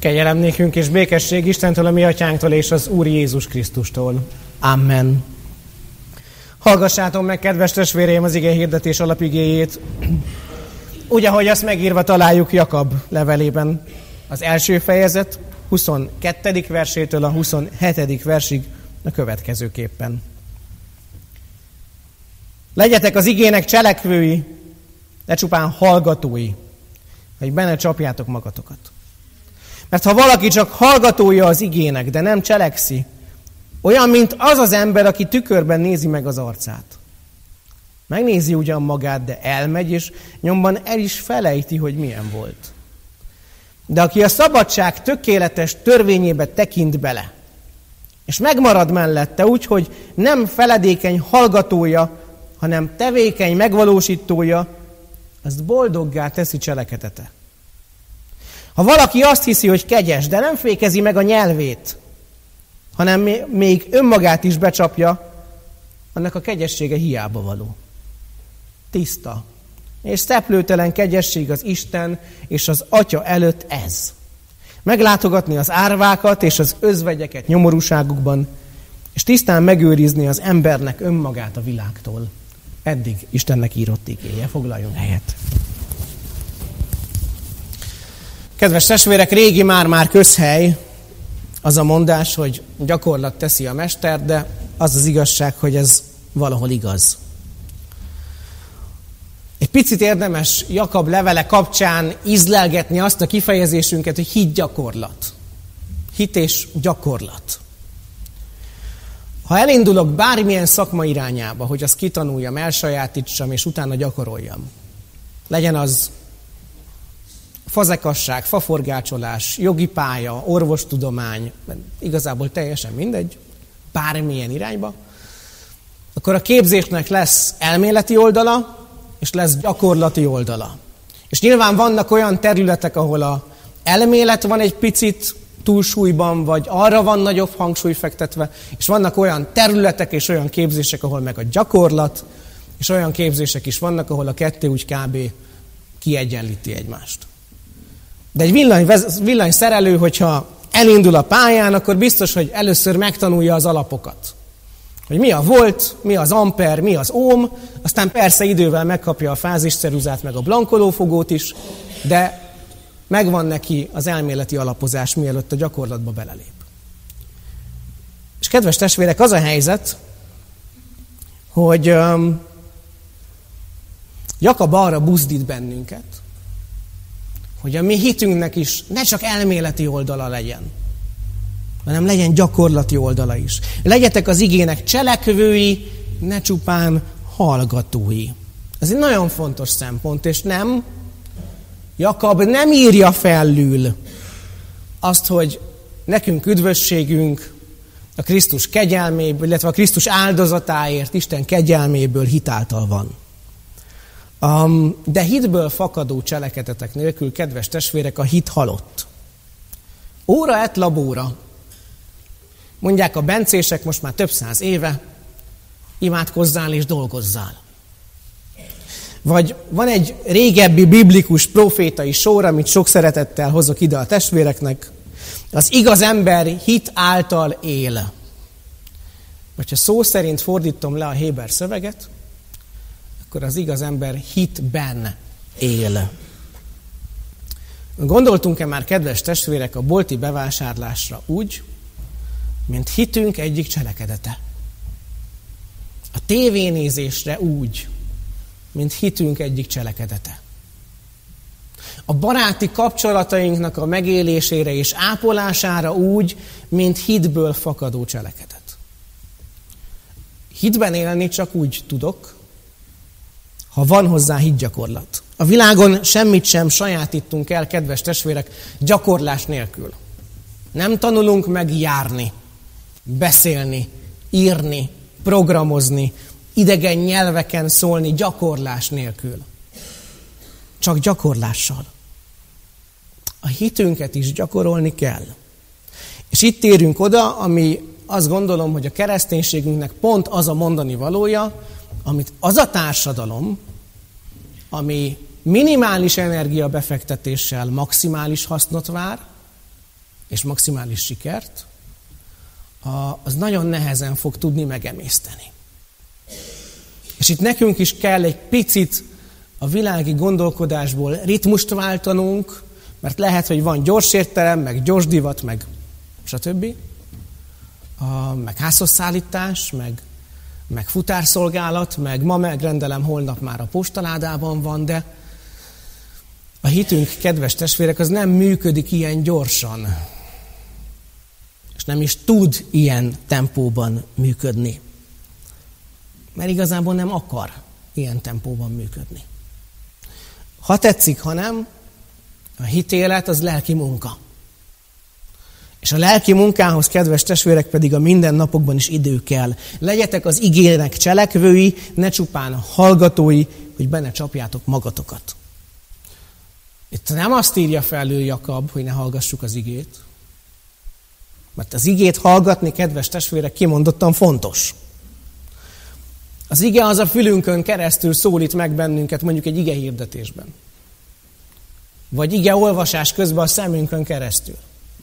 Kegyelem nékünk és békesség Istentől, a mi atyánktól és az Úr Jézus Krisztustól. Amen. Hallgassátok meg, kedves testvéreim, az ige hirdetés alapigéjét. Úgy, ahogy azt megírva találjuk Jakab levelében, az első fejezet 22. versétől a 27. versig a következőképpen. Legyetek az igének cselekvői, de csupán hallgatói, hogy benne csapjátok magatokat. Mert ha valaki csak hallgatója az igének, de nem cselekszi, olyan, mint az az ember, aki tükörben nézi meg az arcát. Megnézi ugyan magát, de elmegy, és nyomban el is felejti, hogy milyen volt. De aki a szabadság tökéletes törvényébe tekint bele, és megmarad mellette úgy, hogy nem feledékeny hallgatója, hanem tevékeny megvalósítója, azt boldoggá teszi cselekedete. Ha valaki azt hiszi, hogy kegyes, de nem fékezi meg a nyelvét, hanem még önmagát is becsapja, annak a kegyessége hiába való. Tiszta és szeplőtelen kegyesség az Isten és az Atya előtt ez. Meglátogatni az árvákat és az özvegyeket nyomorúságukban, és tisztán megőrizni az embernek önmagát a világtól. Eddig Istennek írott igéje. Foglaljon helyet. Kedves testvérek, régi már közhely az a mondás, hogy gyakorlat teszi a mester, de az az igazság, hogy ez valahol igaz. Egy picit érdemes Jakab levele kapcsán ízlelgetni azt a kifejezésünket, hogy hitgyakorlat. Hit és gyakorlat. Ha elindulok bármilyen szakma irányába, hogy azt kitanuljam, elsajátítsam, és utána gyakoroljam. Legyen az fazekasság, faforgácsolás, jogi pálya, orvostudomány, igazából teljesen mindegy, bármilyen irányba, akkor a képzésnek lesz elméleti oldala, és lesz gyakorlati oldala. És nyilván vannak olyan területek, ahol az elmélet van egy picit túlsúlyban, vagy arra van nagyobb hangsúly fektetve, és vannak olyan területek és olyan képzések, ahol meg a gyakorlat, és olyan képzések is vannak, ahol a kettő úgy kb. Kiegyenlíti egymást. De egy villanyszerelő, hogyha elindul a pályán, akkor biztos, hogy először megtanulja az alapokat. Hogy mi a volt, mi az amper, mi az ohm, aztán persze idővel megkapja a fázisceruzát, meg a blankolófogót is, de megvan neki az elméleti alapozás, mielőtt a gyakorlatba belelép. És kedves testvérek, az a helyzet, hogy Jakab arra buzdít bennünket, hogy a mi hitünknek is ne csak elméleti oldala legyen, hanem legyen gyakorlati oldala is. Legyetek az igének cselekvői, ne csupán hallgatói. Ez egy nagyon fontos szempont, és Jakab nem írja felül azt, hogy nekünk üdvösségünk a Krisztus kegyelméből, illetve a Krisztus áldozatáért Isten kegyelméből hitáltal van. De hitből fakadó cselekedetek nélkül, kedves testvérek, a hit halott. Óra et labóra. Mondják a bencések most már több száz éve, imádkozzál és dolgozzál. Vagy van egy régebbi biblikus profétai sor, amit sok szeretettel hozok ide a testvéreknek. Az igaz ember hit által él. Vagy ha szó szerint fordítom le a héber szöveget, akkor az igaz ember hitben él. Gondoltunk-e már, kedves testvérek, a bolti bevásárlásra úgy, mint hitünk egyik cselekedete? A tévénézésre úgy, mint hitünk egyik cselekedete. A baráti kapcsolatainknak a megélésére és ápolására úgy, mint hitből fakadó cselekedet. Hitben élni csak úgy tudok, ha van hozzá hitgyakorlat. A világon semmit sem sajátítunk el, kedves testvérek, gyakorlás nélkül. Nem tanulunk meg járni, beszélni, írni, programozni, idegen nyelveken szólni gyakorlás nélkül. Csak gyakorlással. A hitünket is gyakorolni kell. És itt érünk oda, ami azt gondolom, hogy a kereszténységünknek pont az a mondani valója, amit az a társadalom, ami minimális energiabefektetéssel maximális hasznot vár, és maximális sikert, az nagyon nehezen fog tudni megemészteni. És itt nekünk is kell egy picit a világi gondolkodásból ritmust váltanunk, mert lehet, hogy van gyors értelem, meg gyors divat, meg stb. Meg házhozszállítás, meg futárszolgálat, meg ma megrendelem, holnap már a postaládában van, de a hitünk, kedves testvérek, az nem működik ilyen gyorsan. És nem is tud ilyen tempóban működni. Mert igazából nem akar ilyen tempóban működni. Ha tetszik, ha nem, a hitélet az lelki munka. És a lelki munkához, kedves testvérek, pedig a mindennapokban is idő kell. Legyetek az igének cselekvői, ne csupán hallgatói, hogy benne csapjátok magatokat. Itt nem azt írja fel ő Jakab, hogy ne hallgassuk az igét. Mert az igét hallgatni, kedves testvérek, kimondottan fontos. Az ige az a fülünkön keresztül szólít meg bennünket, mondjuk egy ige hirdetésben. Vagy ige olvasás közben a szemünkön keresztül.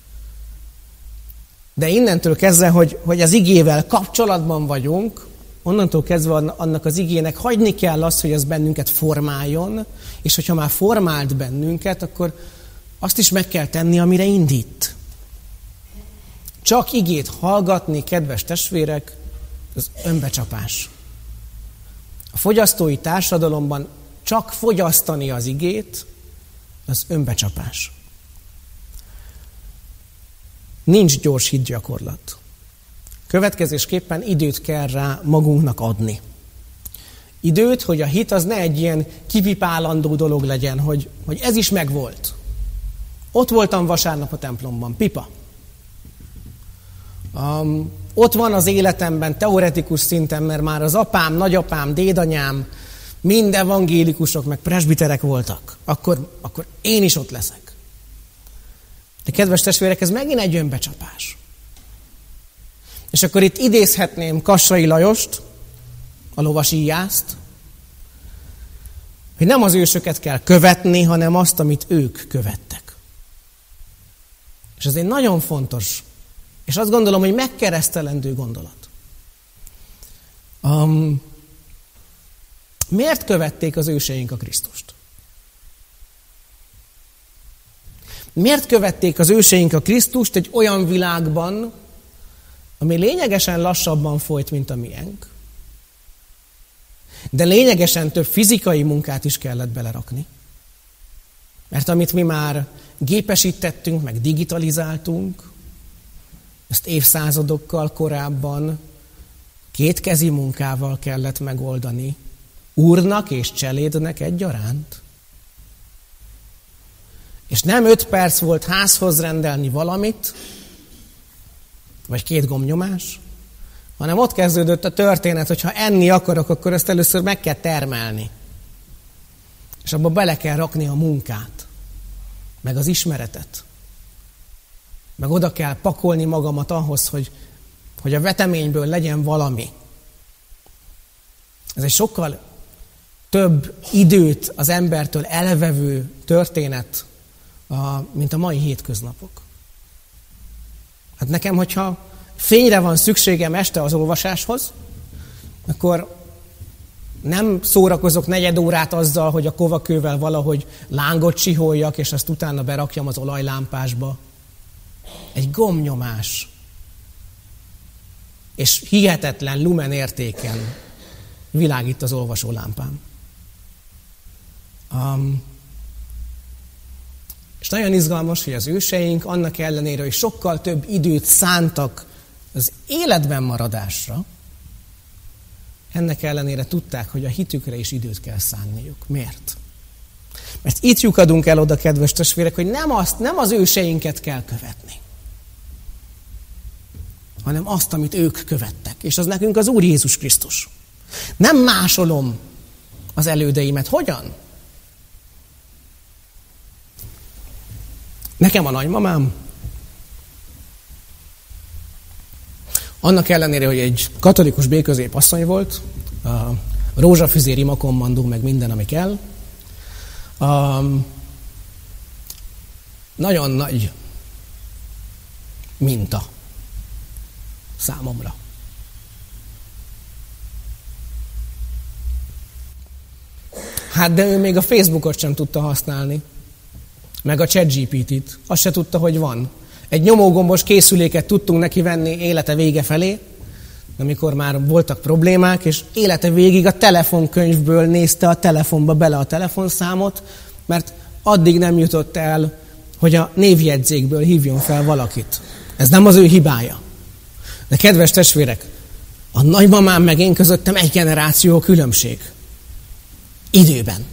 De innentől kezdve, hogy az igével kapcsolatban vagyunk, onnantól kezdve annak az igének hagyni kell azt, hogy az bennünket formáljon, és hogyha már formált bennünket, akkor azt is meg kell tenni, amire indít. Csak igét hallgatni, kedves testvérek, az önbecsapás. A fogyasztói társadalomban csak fogyasztani az igét, az önbecsapás. Nincs gyors hitgyakorlat. Következésképpen időt kell rá magunknak adni. Időt, hogy a hit az ne egy ilyen kipipálandó dolog legyen, hogy ez is megvolt. Ott voltam vasárnap a templomban, pipa. Ott van az életemben teoretikus szinten, mert már az apám, nagyapám, dédanyám, mind evangélikusok, meg presbiterek voltak. Akkor én is ott leszek. De kedves testvérek, ez megint egy önbecsapás. És akkor itt idézhetném Kassai Lajost, a lovasi íjászt, hogy nem az ősöket kell követni, hanem azt, amit ők követtek. És ez egy nagyon fontos, és azt gondolom, hogy megkeresztelendő gondolat. Miért követték az őseink a Krisztust? Miért követték az őseink a Krisztust egy olyan világban, ami lényegesen lassabban folyt, mint a miénk, de lényegesen több fizikai munkát is kellett belerakni? Mert amit mi már gépesítettünk, meg digitalizáltunk, ezt évszázadokkal korábban kétkezi munkával kellett megoldani, úrnak és cselédnek egyaránt. És nem 5 perc volt házhoz rendelni valamit, vagy 2 gombnyomás, hanem ott kezdődött a történet, hogy ha enni akarok, akkor ezt először meg kell termelni. És abba bele kell rakni a munkát, meg az ismeretet. Meg oda kell pakolni magamat ahhoz, hogy a veteményből legyen valami. Ez egy sokkal több időt az embertől elvevő történet, mint a mai hétköznapok. Hát nekem, hogyha fényre van szükségem este az olvasáshoz, akkor nem szórakozok 4 órát azzal, hogy a kovakővel valahogy lángot csiholjak, és azt utána berakjam az olajlámpásba. Egy gombnyomás. És hihetetlen lumen értéken világít az olvasólámpám. És nagyon izgalmas, hogy az őseink annak ellenére, hogy sokkal több időt szántak az életben maradásra, ennek ellenére tudták, hogy a hitükre is időt kell szánniuk. Miért? Mert itt lyukadunk el oda, kedves testvérek, hogy nem az őseinket kell követni, hanem azt, amit ők követtek. És az nekünk az Úr Jézus Krisztus. Nem másolom az elődeimet. Hogyan? Nekem a nagymamám, annak ellenére, hogy egy katolikus B-közép asszony volt, rózsafüzér, imakommandó, meg minden, ami kell, nagyon nagy minta számomra. Hát de ő még a Facebookot sem tudta használni, meg a ChatGPT-t. Azt se tudta, hogy van. Egy nyomógombos készüléket tudtunk neki venni élete vége felé, amikor már voltak problémák, és élete végig a telefonkönyvből nézte a telefonba bele a telefonszámot, mert addig nem jutott el, hogy a névjegyzékből hívjon fel valakit. Ez nem az ő hibája. De kedves testvérek, a nagymamám meg én közöttem egy generáció különbség. Időben.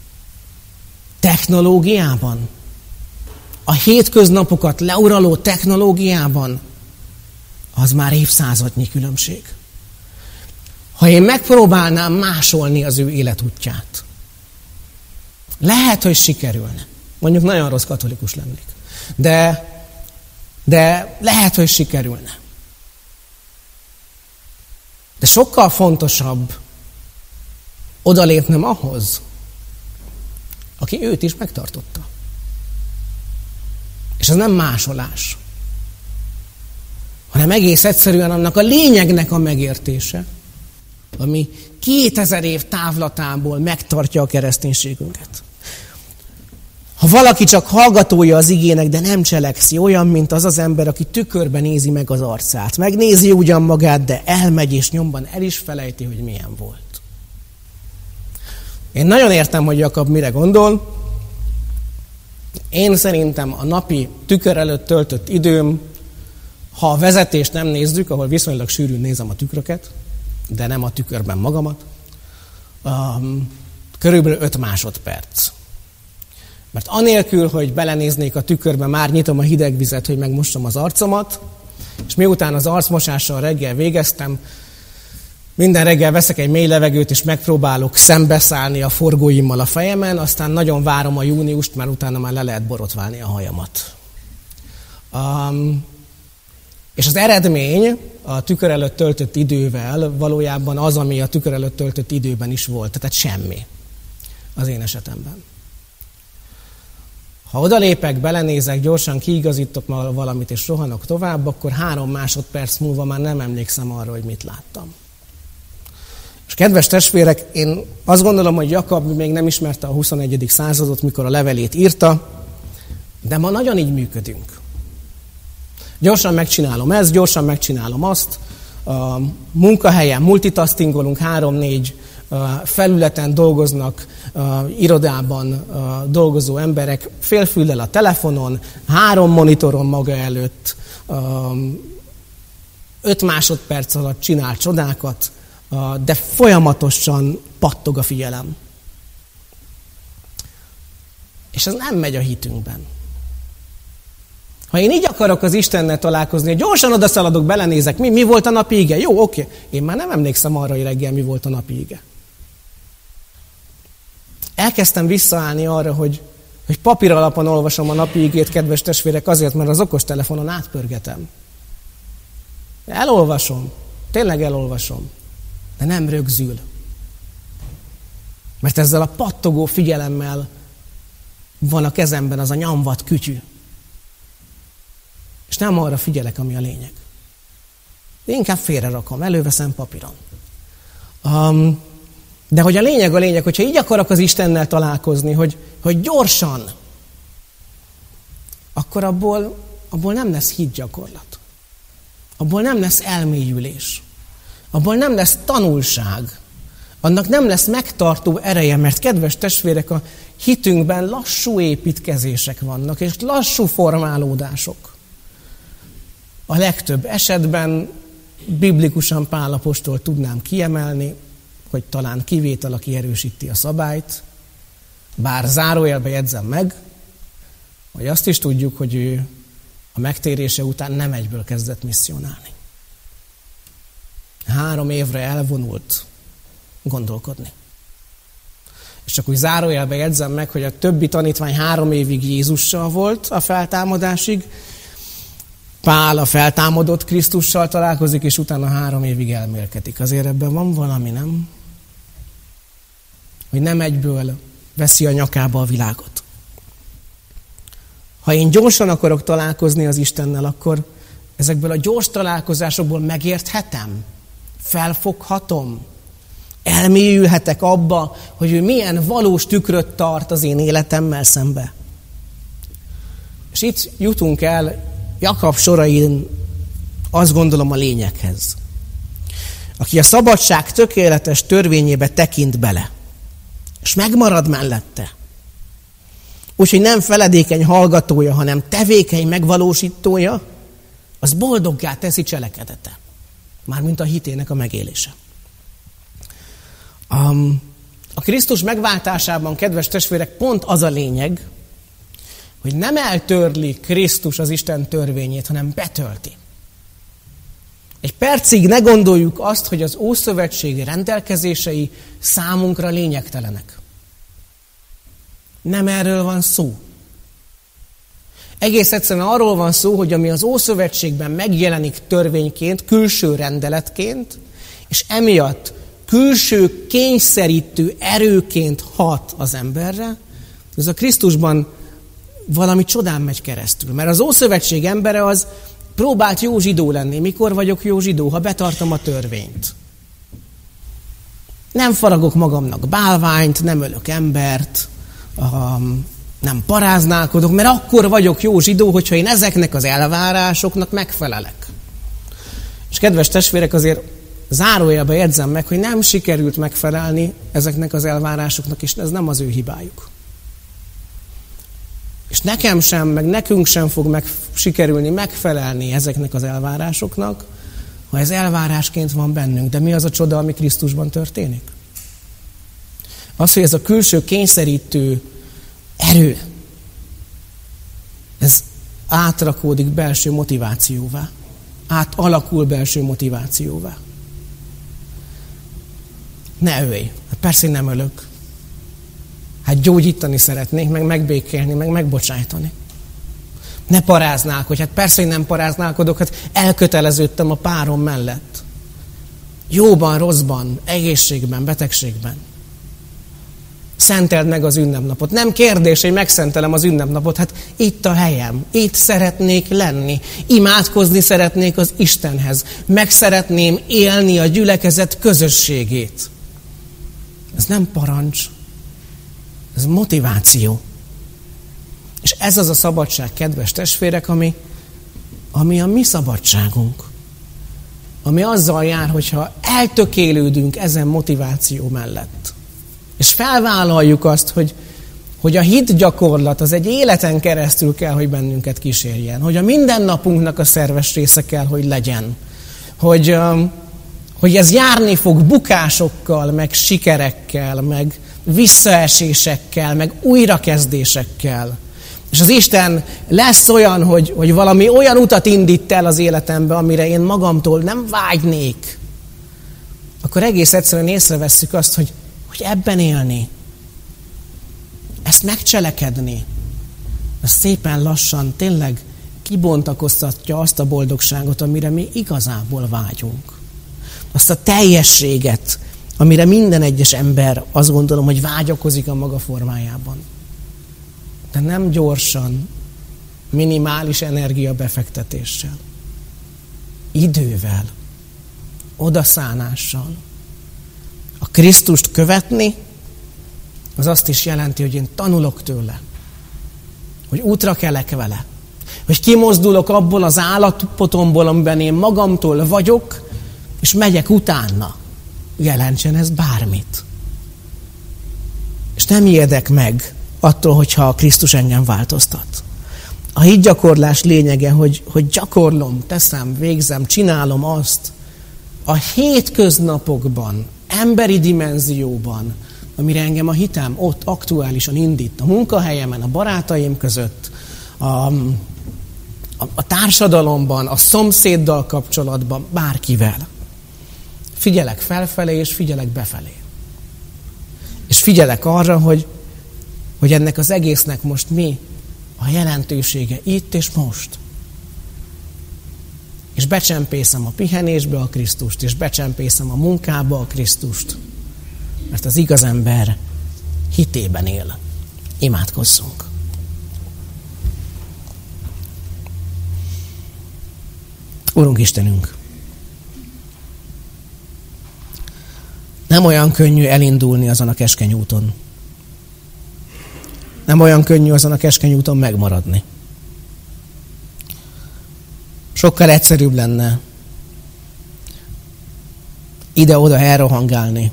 Technológiában. A hétköznapokat leuraló technológiában az már évszázadnyi különbség. Ha én megpróbálnám másolni az ő életútját, lehet, hogy sikerülne. Mondjuk nagyon rossz katolikus lennék. De lehet, hogy sikerülne. De sokkal fontosabb odalépnem ahhoz, aki őt is megtartotta. És ez nem másolás, hanem egész egyszerűen annak a lényegnek a megértése, ami 2000 év távlatából megtartja a kereszténységünket. Ha valaki csak hallgatója az igének, de nem cselekszi, olyan, mint az az ember, aki tükörben nézi meg az arcát. Megnézi ugyan magát, de elmegy és nyomban el is felejti, hogy milyen volt. Én nagyon értem, hogy Jakab mire gondol. Én szerintem a napi tükör előtt töltött időm, ha a vezetést nem nézzük, ahol viszonylag sűrűn nézem a tükröket, de nem a tükörben magamat, körülbelül 5 másodperc. Mert anélkül, hogy belenéznék a tükörbe, már nyitom a hideg vizet, hogy megmossam az arcomat, és miután az arcmosással reggel végeztem, minden reggel veszek egy mély levegőt, és megpróbálok szembeszállni a forgóimmal a fejemen, aztán nagyon várom a júniust, mert utána már le lehet borotválni a hajamat. És az eredmény a tükör előtt töltött idővel valójában az, ami a tükör előtt töltött időben is volt. Tehát semmi az én esetemben. Ha odalépek, belenézek, gyorsan kiigazítok valamit és rohanok tovább, akkor 3 másodperc múlva már nem emlékszem arra, hogy mit láttam. És kedves testvérek, én azt gondolom, hogy Jakab még nem ismerte a 21. századot, mikor a levelét írta, de ma nagyon így működünk. Gyorsan megcsinálom ezt, gyorsan megcsinálom azt, a munkahelyen multitastingolunk, 3-4 felületen dolgoznak, irodában dolgozó emberek, félfüllel a telefonon, 3 monitoron maga előtt, 5 másodperc alatt csinál csodákat, de folyamatosan pattog a figyelem. És ez nem megy a hitünkben. Ha én így akarok az Istennel találkozni, hogy gyorsan odaszaladok, belenézek, mi volt a napi ige? Jó, oké. Én már nem emlékszem arra, hogy reggel mi volt a napi ige. Elkezdtem visszaállni arra, hogy papír alapon olvasom a napi igét, kedves testvérek, azért, mert az okostelefonon átpörgetem. Elolvasom. Tényleg elolvasom. De nem rögzül. Mert ezzel a pattogó figyelemmel van a kezemben az a nyomvat kütyű. És nem arra figyelek, ami a lényeg. De inkább félrerakom, előveszem papíron. De hogy a lényeg, hogyha így akarok az Istennel találkozni, hogy gyorsan, akkor abból nem lesz hitgyakorlat. Abból nem lesz elmélyülés. Abból nem lesz tanulság. Annak nem lesz megtartó ereje, mert kedves testvérek, a hitünkben lassú építkezések vannak, és lassú formálódások. A legtöbb esetben biblikusan Pál apostol tudnám kiemelni, hogy talán kivétel, aki erősíti a szabályt, bár zárójelbe jegyzem meg, hogy azt is tudjuk, hogy ő a megtérése után nem egyből kezdett misszionálni. 3 évre elvonult gondolkodni. És csak úgy zárójelbe jegyzem meg, hogy a többi tanítvány 3 évig Jézussal volt a feltámadásig, Pál a feltámadott Krisztussal találkozik, és utána 3 évig elmélkedik. Azért ebben van valami, nem? Hogy nem egyből veszi a nyakába a világot. Ha én gyorsan akarok találkozni az Istennel, akkor Ezekből a gyors találkozásokból megérthetem, felfoghatom, elmélyülhetek abba, hogy ő milyen valós tükröt tart az én életemmel szembe. És itt jutunk el Jakab sorain, azt gondolom, a lényeghez. Aki a szabadság tökéletes törvényébe tekint bele, és megmarad mellette, úgyhogy nem feledékeny hallgatója, hanem tevékeny megvalósítója, az boldoggá teszi cselekedete. Mármint a hitének a megélése. A Krisztus megváltásában, kedves testvérek, pont az a lényeg, hogy nem eltörli Krisztus az Isten törvényét, hanem betölti. Egy percig ne gondoljuk azt, hogy az Ószövetség rendelkezései számunkra lényegtelenek. Nem erről van szó. Egész egyszerűen arról van szó, hogy ami az Ószövetségben megjelenik törvényként, külső rendeletként, és emiatt külső kényszerítő erőként hat az emberre, ez a Krisztusban valami csodán megy keresztül. Mert az Ószövetség embere az próbált jó zsidó lenni. Mikor vagyok jó zsidó? Ha betartom a törvényt. Nem faragok magamnak bálványt, nem ölök embert, nem paráználkodok, mert akkor vagyok jó zsidó, hogyha én ezeknek az elvárásoknak megfelelek. És kedves testvérek, azért zárójelben jegyzem meg, hogy nem sikerült megfelelni ezeknek az elvárásoknak, és ez nem az ő hibájuk. És nekem sem, meg nekünk sem fog sikerülni megfelelni ezeknek az elvárásoknak, ha ez elvárásként van bennünk. De mi az a csoda, ami Krisztusban történik? Az, hogy ez a külső kényszerítő erő, ez átrakódik belső motivációvá. Átalakul belső motivációvá. Ne ölj. Hát persze én nem ölök. Hát gyógyítani szeretnék, meg megbékélni, meg megbocsájtani. Ne paráználkodj. Hát persze én nem paráználkodok, hát elköteleződtem a párom mellett. Jóban, rosszban, egészségben, betegségben. Szenteld meg az ünnepnapot. Nem kérdés, hogy megszentelem az ünnepnapot. Hát itt a helyem. Itt szeretnék lenni. Imádkozni szeretnék az Istenhez. Meg szeretném élni a gyülekezet közösségét. Ez nem parancs. Ez motiváció. És ez az a szabadság, kedves testvérek, ami a mi szabadságunk. Ami azzal jár, hogyha eltökélődünk ezen motiváció mellett. És felvállaljuk azt, hogy a hit gyakorlat az egy életen keresztül kell, hogy bennünket kísérjen. Hogy a mindennapunknak a szerves része kell, hogy legyen. Hogy ez járni fog bukásokkal, meg sikerekkel, meg visszaesésekkel, meg újrakezdésekkel. És az Isten lesz olyan, hogy valami olyan utat indít el az életembe, amire én magamtól nem vágynék. Akkor egész egyszerűen észrevesszük azt, hogy ebben élni, ezt megcselekedni, ez szépen lassan tényleg kibontakoztatja azt a boldogságot, amire mi igazából vágyunk. Azt a teljességet, amire minden egyes ember azt gondolom, hogy vágyakozik a maga formájában. De nem gyorsan, minimális energiabefektetéssel, idővel, odaszánással. A Krisztust követni, az azt is jelenti, hogy én tanulok tőle, hogy útra kelek vele, hogy kimozdulok abból az állapotomból, amiben én magamtól vagyok, és megyek utána. Jelentsen ez bármit. És nem ijedek meg attól, hogyha a Krisztus engem változtat. A hitgyakorlás lényege, hogy gyakorlom, teszem, végzem, csinálom azt a hétköznapokban, emberi dimenzióban, amire engem a hitem ott aktuálisan indít, a munkahelyemen, a barátaim között, a társadalomban, a szomszéddal kapcsolatban, bárkivel. Figyelek felfelé, és figyelek befelé. És figyelek arra, hogy ennek az egésznek most mi a jelentősége itt és most. És becsempészem a pihenésbe a Krisztust, és becsempészem a munkába a Krisztust. Mert az igaz ember hitében él. Imádkozzunk. Urunk Istenünk, nem olyan könnyű elindulni azon a keskeny úton. Nem olyan könnyű azon a keskeny úton megmaradni. Sokkal egyszerűbb lenne ide-oda elrohangálni.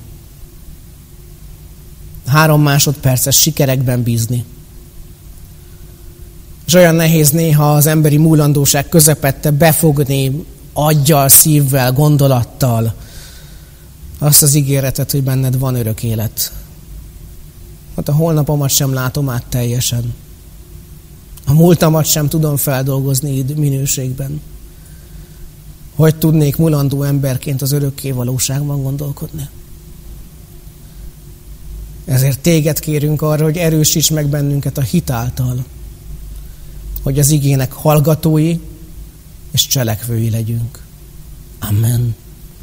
3 másodperces sikerekben bízni. És olyan nehéz néha az emberi múlandóság közepette befogni aggyal, szívvel, gondolattal azt az ígéretet, hogy benned van örök élet. Hát a holnapomat sem látom át teljesen. A múltamat sem tudom feldolgozni minőségben. Hogy tudnék mulandó emberként az örökké valóságban gondolkodni? Ezért téged kérünk arra, hogy erősíts meg bennünket a hit által, hogy az igének hallgatói és cselekvői legyünk. Amen.